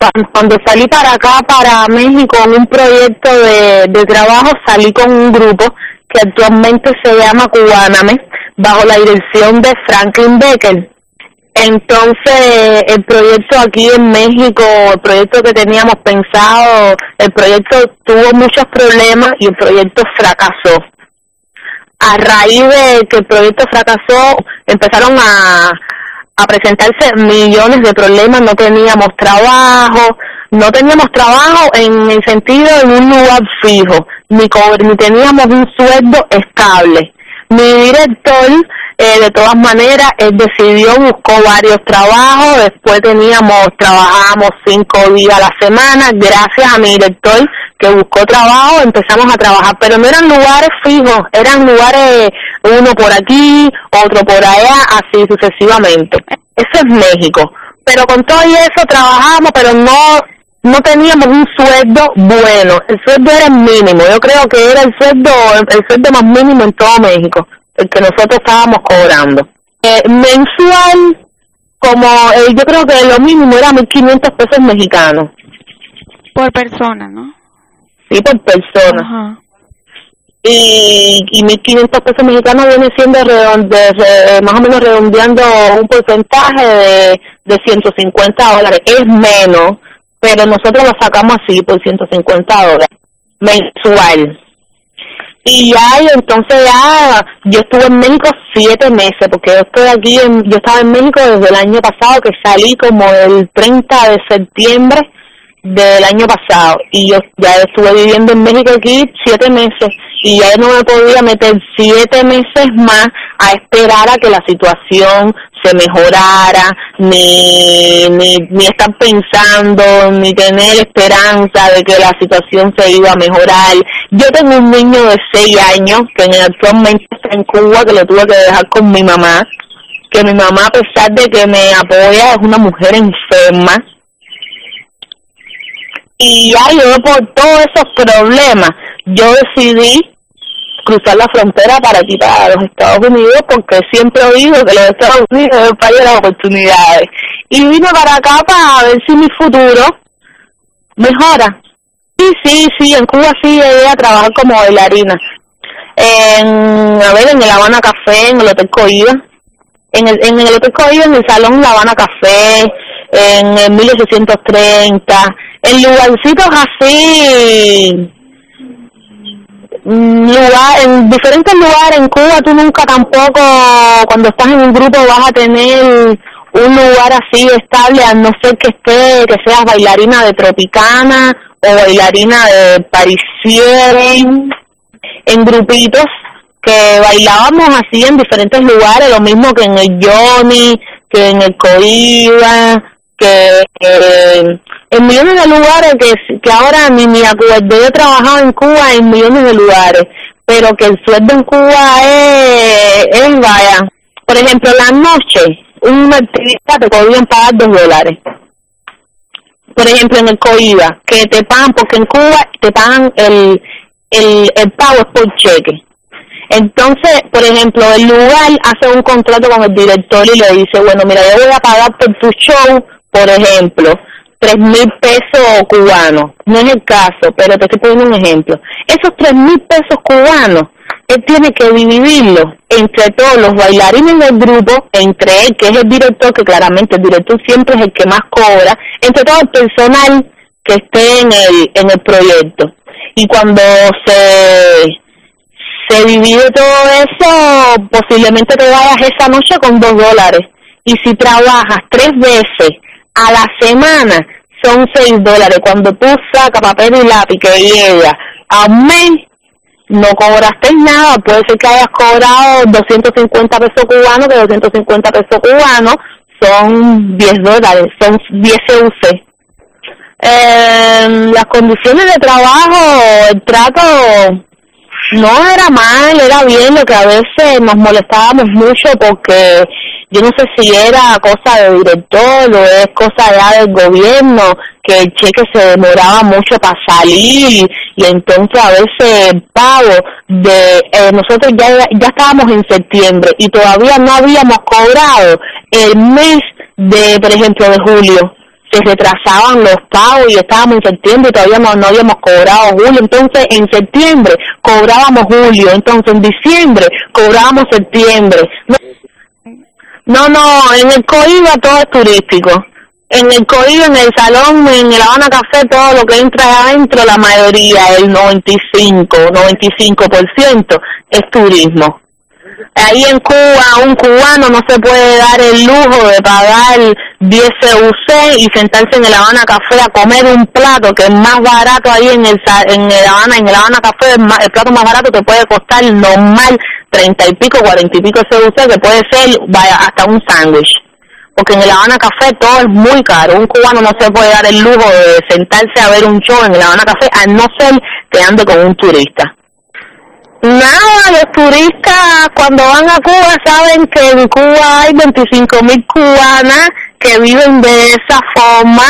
Cuando salí para acá, para México, en un proyecto de trabajo, salí con un grupo que actualmente se llama Cubáname, bajo la dirección de Franklin Becker. Entonces, el proyecto aquí en México, el proyecto que teníamos pensado, el proyecto tuvo muchos problemas y el proyecto fracasó. A raíz de que el proyecto fracasó, empezaron a presentarse millones de problemas. No teníamos trabajo en el sentido de un lugar fijo, ni teníamos un sueldo estable. Mi director, de todas maneras, él buscó varios trabajos. Después trabajábamos 5 días a la semana. Gracias a mi director que buscó trabajo, empezamos a trabajar, pero no eran lugares fijos, eran lugares, uno por aquí, otro por allá, así sucesivamente. Eso es México. Pero con todo y eso trabajamos, pero no teníamos un sueldo bueno. El sueldo era el mínimo. Yo creo que era el sueldo más mínimo en todo México, el que nosotros estábamos cobrando. Mensual, yo creo que lo mínimo era 1.500 pesos mexicanos. Por persona, ¿no? Sí, por persona. Ajá. Y 1.500 pesos mexicanos viene siendo más o menos redondeando un porcentaje de $150. Es menos, pero nosotros lo sacamos así por $150 mensual. Y entonces yo estuve en México 7 meses, porque yo estaba en México desde el año pasado, que salí como el 30 de septiembre del año pasado, y yo ya estuve viviendo en México aquí 7 meses, y ya no me podía meter 7 meses más a esperar a que la situación se mejorara, ni estar pensando, ni tener esperanza de que la situación se iba a mejorar. Yo tengo un niño de 6 años que actualmente está en Cuba, que lo tuve que dejar con mi mamá, que mi mamá, a pesar de que me apoya, es una mujer enferma. Y yo por todos esos problemas, yo decidí cruzar la frontera para aquí, para los Estados Unidos, porque siempre he oído que los Estados Unidos es el país de las oportunidades. Y vine para acá para ver si mi futuro mejora. Sí, en Cuba sí llegué a trabajar como bailarina. En el Habana Café, en el Hotel Coiba. En el Hotel Coiba, en el Salón La Habana Café, en el 1830, en lugarcitos así, en diferentes lugares. En Cuba tú nunca tampoco, cuando estás en un grupo, vas a tener un lugar así estable, a no ser que seas bailarina de Tropicana o bailarina de Parisienne, en grupitos que bailábamos así en diferentes lugares, lo mismo que en el Johnny, que en el Coiba, que en millones de lugares que ahora ni me acuerdo. Yo he trabajado en Cuba en millones de lugares, pero que el sueldo en Cuba es vaya. Por ejemplo, la noche, un artista te podían pagar $2. Por ejemplo, en el Coiba, que te pagan, porque en Cuba te pagan el pago es por cheque. Entonces, por ejemplo, el lugar hace un contrato con el director y le dice, bueno, mira, yo voy a pagar por tu show, por ejemplo, 3,000 pesos cubanos. No es el caso, pero te estoy poniendo un ejemplo. Esos 3,000 pesos cubanos, él tiene que dividirlo entre todos los bailarines del grupo, entre él, que es el director, que claramente el director siempre es el que más cobra, entre todo el personal que esté en el proyecto. Y cuando se divide todo eso, posiblemente te vayas esa noche con $2. Y si trabajas 3 veces a la semana, son $6. Cuando tú sacas papel y lápiz que llega a un mes, no cobraste nada. Puede ser que hayas cobrado 250 pesos cubanos, que 250 pesos cubanos son $10, son 10 CUC. Las condiciones de trabajo, el trato no era mal, era bien. Lo que a veces nos molestábamos mucho porque yo no sé si era cosa del director o es cosa ya del gobierno, que el cheque se demoraba mucho para salir, y entonces a veces el pago nosotros ya estábamos en septiembre y todavía no habíamos cobrado el mes de, por ejemplo, de julio. se retrasaban los pagos y estábamos en septiembre y todavía no habíamos cobrado julio. Entonces en septiembre cobrábamos julio, entonces en diciembre cobrábamos septiembre. No, en el Coiba todo es turístico. En el Coiba, en el salón, en el Habana Café, todo lo que entra adentro, la mayoría, el 95% es turismo. Ahí en Cuba, un cubano no se puede dar el lujo de pagar 10 CUC y sentarse en el Habana Café a comer un plato que es más barato ahí en el Habana Café, el plato más barato te puede costar normal 30 y pico, 40 y pico CUC, que puede ser hasta un sándwich. Porque en el Habana Café todo es muy caro. Un cubano no se puede dar el lujo de sentarse a ver un show en el Habana Café, a no ser que ande con un turista. Nada, los turistas cuando van a Cuba saben que en Cuba hay 25,000 cubanas que viven de esa forma,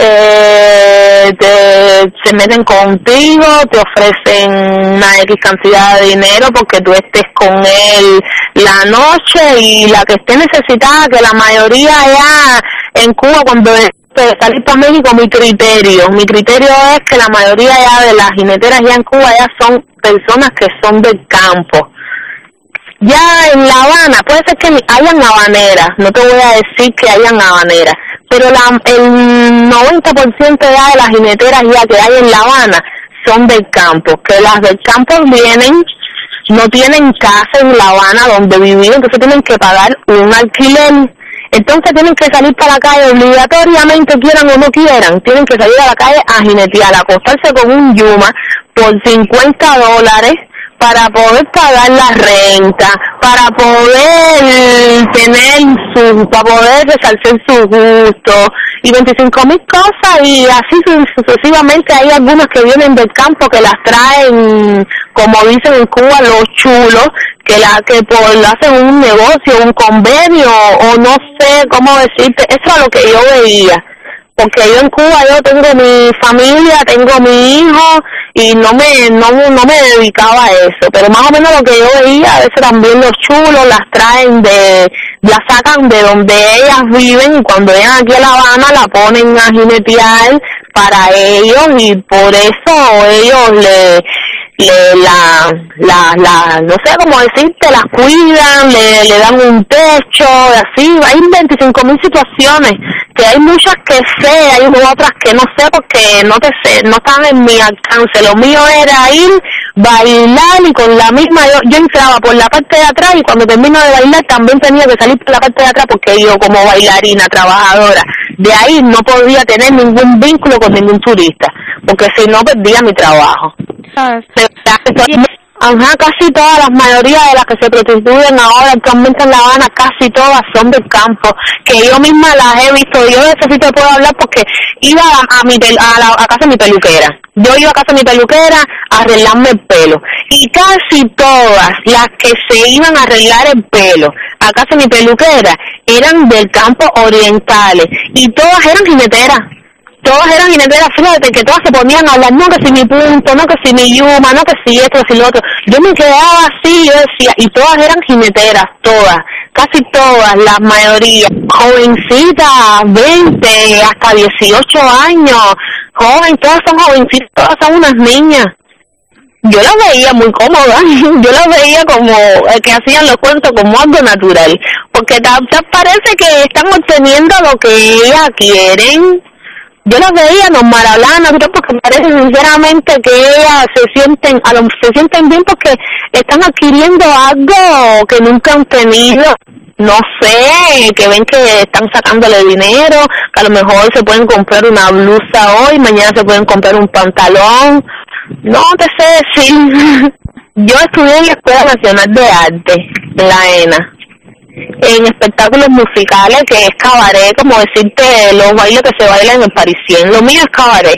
se meten contigo, te ofrecen una X cantidad de dinero porque tú estés con él la noche, y la que esté necesitada, que la mayoría ya en Cuba cuando salir para México, mi criterio es que la mayoría ya de las jineteras ya en Cuba ya son personas que son del campo. Ya en La Habana, puede ser que hayan habaneras, no te voy a decir que hayan habaneras, pero el 90% ya de las jineteras ya que hay en La Habana son del campo, que las del campo vienen, no tienen casa en La Habana donde vivir, entonces tienen que pagar un alquiler. Entonces tienen que salir para la calle obligatoriamente, quieran o no quieran, tienen que salir a la calle a jinetear, a acostarse con un yuma por $50 para poder pagar la renta, para poder para poder resarcir su gusto, y 25,000 cosas, y así sucesivamente. Hay algunas que vienen del campo que las traen, como dicen en Cuba, los chulos, que hacen un negocio, un convenio, o no sé cómo decirte. Eso es lo que yo veía, porque yo en Cuba yo tengo mi familia, tengo mi hijo, y no me dedicaba a eso, pero más o menos lo que yo veía, a veces también los chulos las sacan de donde ellas viven, y cuando llegan aquí a La Habana la ponen a jinetear para ellos, y por eso ellos no sé cómo decirte, las cuidan, le dan un techo, así. Hay 25,000 situaciones, que hay muchas que sé, hay otras que no sé porque no están en mi alcance. Lo mío era ir, bailar, y con la misma, yo entraba por la parte de atrás, y cuando termino de bailar también tenía que salir por la parte de atrás, porque yo como bailarina, trabajadora, de ahí no podía tener ningún vínculo con ningún turista, porque si no perdía mi trabajo. Casi todas, las mayoría de las que se prostituyen ahora actualmente en La Habana, casi todas son del campo, que yo misma las he visto. Yo de eso sí te puedo hablar porque iba a casa de mi peluquera. Yo iba a casa de mi peluquera a arreglarme el pelo, y casi todas las que se iban a arreglar el pelo a casa de mi peluquera eran del campo orientales, y todas eran jineteras. Todas eran jineteras, fíjate que todas se ponían a hablar, no que si mi punto, no que si mi yuma, no que si esto, que si lo otro. Yo me quedaba así, yo decía, y todas eran jineteras, todas, casi todas, la mayoría, jovencitas, 20, hasta 18 años, todas son jovencitas, todas son unas niñas. Yo las veía muy cómodas, yo las veía como que hacían los cuentos como algo natural, porque parece que están obteniendo lo que ellas quieren. Yo las veía normal, hablaban natural, porque parece sinceramente que ellas se sienten bien porque están adquiriendo algo que nunca han tenido. No sé, que ven que están sacándole dinero, que a lo mejor se pueden comprar una blusa hoy, mañana se pueden comprar un pantalón. No te sé decir. Yo estudié en la Escuela Nacional de Arte, en la ENA, en espectáculos musicales, que es cabaret, como decirte los bailes que se bailan en Parisien. Lo mío es cabaret.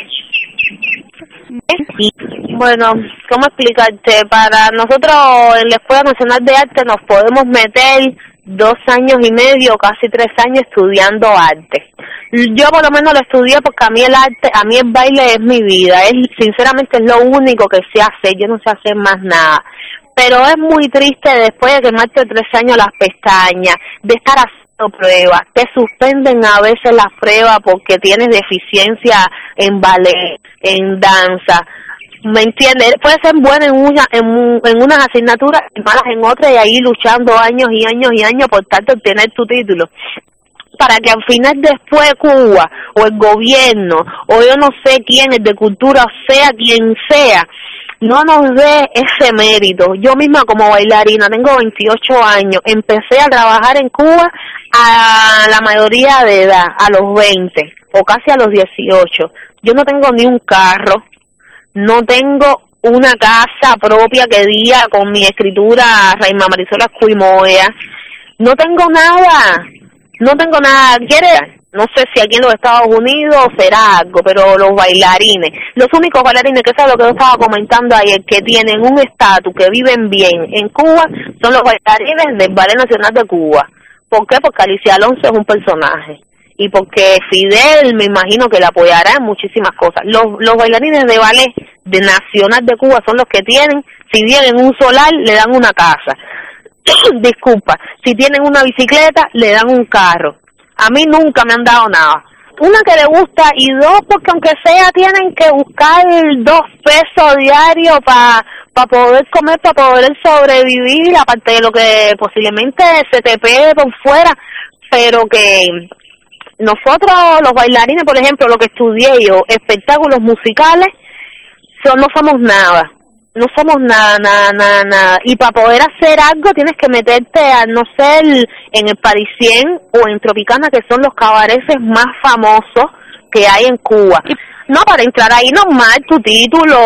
Bueno, ¿cómo explicarte? Para nosotros en la Escuela Nacional de Arte nos podemos meter 2 años y medio, casi 3 años estudiando arte. Yo por lo menos lo estudié porque a mí el baile es mi vida, sinceramente es lo único que sé hacer, yo no sé hacer más nada. Pero es muy triste después de quemarte 3 años las pestañas, de estar así pruebas, te suspenden a veces las pruebas porque tienes deficiencia en ballet, en danza, ¿me entiendes? Puede ser buena en unas asignaturas y malas en otras, y ahí luchando años y años y años por tanto obtener tu título, para que al final después Cuba o el gobierno o yo no sé quién, el de cultura, o sea quien sea, no nos dé ese mérito. Yo misma como bailarina, tengo 28 años, empecé a trabajar en Cuba a la mayoría de edad, a los 20 o casi a los 18. Yo no tengo ni un carro, no tengo una casa propia que diga con mi escritura Raima Marisol Escuimoya, no tengo nada. No tengo nada, no sé si aquí en los Estados Unidos será algo, pero los bailarines, los únicos bailarines, que es lo que yo estaba comentando ayer, que tienen un estatus, que viven bien en Cuba, son los bailarines del Ballet Nacional de Cuba. ¿Por qué? Porque Alicia Alonso es un personaje, y porque Fidel me imagino que le apoyará en muchísimas cosas. Los bailarines de Ballet de Nacional de Cuba son los que tienen, si vienen un solar, le dan una casa. Disculpa, si tienen una bicicleta, le dan un carro. A mí nunca me han dado nada. Una, que le gusta, y dos, porque aunque sea tienen que buscar 2 pesos diarios para poder comer, para poder sobrevivir, aparte de lo que posiblemente se te pegue por fuera, pero que nosotros, los bailarines, por ejemplo, lo que estudié yo, espectáculos musicales, no somos nada. No somos nada. Y para poder hacer algo tienes que meterte a, no sé, en el Parisien o en Tropicana, que son los cabarets más famosos que hay en Cuba. No, para entrar ahí normal, tu título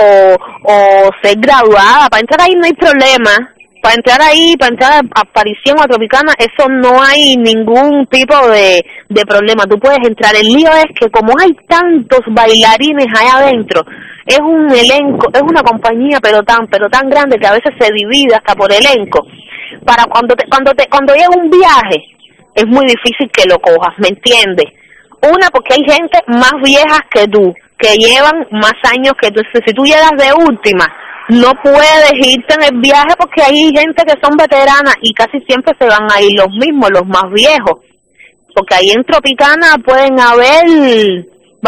o ser graduada, para entrar ahí no hay problema. Para entrar a Parisien o a Tropicana, eso no hay ningún tipo de problema. Tú puedes entrar. El lío es que como hay tantos bailarines allá adentro, es un elenco, es una compañía pero tan grande que a veces se divide hasta por elenco. Para cuando llega un viaje, es muy difícil que lo cojas, ¿me entiendes? Una, porque hay gente más viejas que tú, que llevan más años que tú. Si tú llegas de última, no puedes irte en el viaje porque hay gente que son veteranas y casi siempre se van a ir los mismos, los más viejos. Porque ahí en Tropicana pueden haber,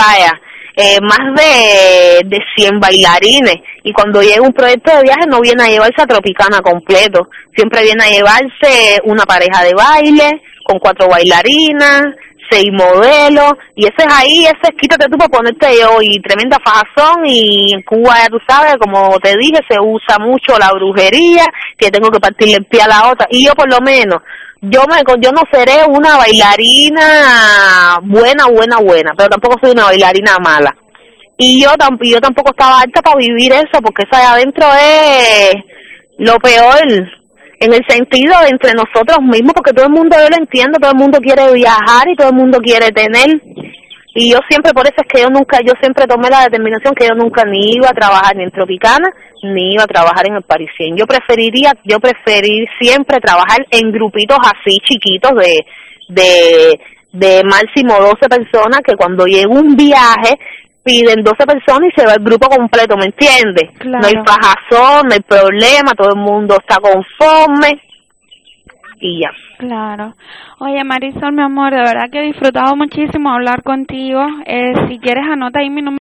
más de 100 bailarines. Y cuando llega un proyecto de viaje no viene a llevarse a Tropicana completo. Siempre viene a llevarse una pareja de baile con 4 bailarinas, 6 modelos, y ese es quítate tú para ponerte yo, y tremenda fajazón. Y en Cuba, ya tú sabes, como te dije, se usa mucho la brujería, que tengo que partirle el pie a la otra, y yo por lo menos, yo no seré una bailarina buena, pero tampoco soy una bailarina mala, y yo tampoco estaba alta para vivir eso, porque eso allá adentro es lo peor, en el sentido de entre nosotros mismos, porque todo el mundo, yo lo entiendo, todo el mundo quiere viajar y todo el mundo quiere tener, y yo siempre, por eso es que yo siempre tomé la determinación que yo nunca ni iba a trabajar ni en Tropicana, ni iba a trabajar en el Parisien. Yo preferí siempre trabajar en grupitos así chiquitos de máximo 12 personas, que cuando llega un viaje piden 12 personas y se va el grupo completo, ¿me entiendes? Claro. No hay fajazón, no hay problema, todo el mundo está conforme y ya. Claro. Oye, Marisol, mi amor, de verdad que he disfrutado muchísimo hablar contigo. Si quieres, anota ahí mi número